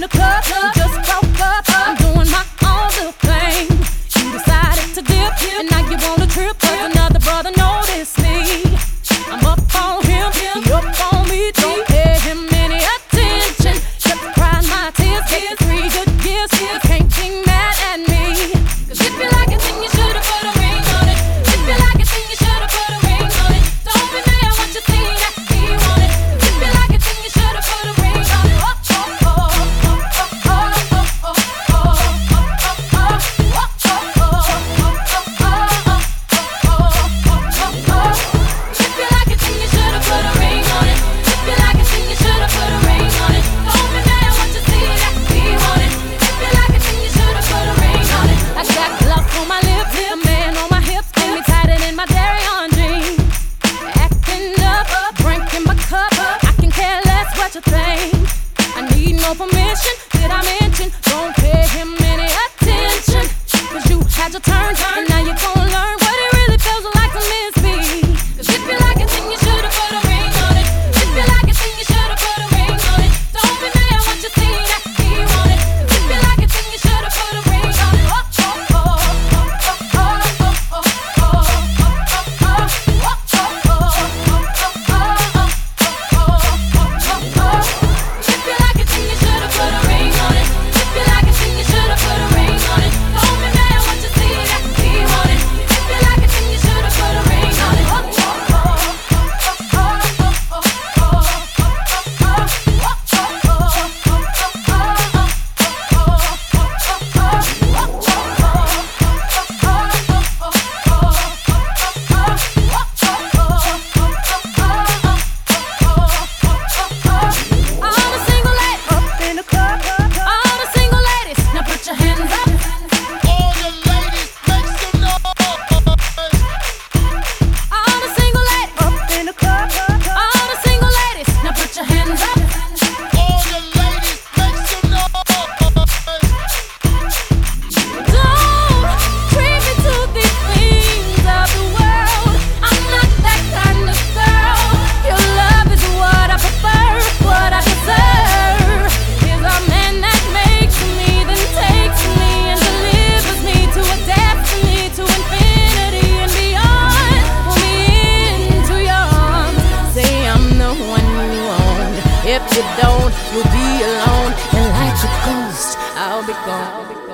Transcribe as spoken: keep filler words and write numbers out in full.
club, we just broke up. I'm doing my own little thing. You decided to dip, and now you want a trip, cause another brother noticed me. I'm up on him, he up on me. Don't pay him any attention. Just cry my tears, get three good years. You can't be mad at me. Cause if you like it, then you should've put a ring on it. If you like it, then you should've put a ring on it. Don't be mad what you see that he want it. If you like it, then you should've put a ring on it. Oh, oh, oh, oh, oh, oh, oh, oh, oh, oh, oh, oh. If you like it, then you should've put a ring on it. If you like it, then you should've put a ring on it. Don't be mad what you see that he want it. If you like it, then you should've put a ring on it. I got gloves on my lips, a man on my hips, and me tighter than my dairy on jeans. Acting up, drinking my cup, I can care less what you think. I need no permission, did I mention? Don't pay him any attention. Cause you had your turn, and now you're gonna learn what it really feels like to miss me. Cause if you like it, then you should've put a ring on it. If you like it, then you should've put a ring on it. Don't be mad what you see that he want it. If you like it, then you should've put a ring on it. Oh, oh, oh, oh, oh, oh, oh, oh, oh, oh, oh. If you like it, then you should've put a ring on it. If you like it, then you should've put a ring on it. Don't be mad what you see that he want it. If you like it, then you should've put a ring on it. Oh, oh, oh, oh, oh, oh, all the single ladies up in the club, all the single ladies, now put your hands up. All the ladies, make some noise. All the single ladies up in the club, all the single ladies, now put your hands up. All the ladies, make some noise. Don't treat me to these things of the world. I'm not that kind of girl. Your love is what I prefer, what I deserve. Is a man that makes me, then takes me and delivers me to a destiny, to infinity and beyond. Pull me into your arms, say I'm the one you want. If you don't, you'll be alone, and like a ghost, I'll be gone.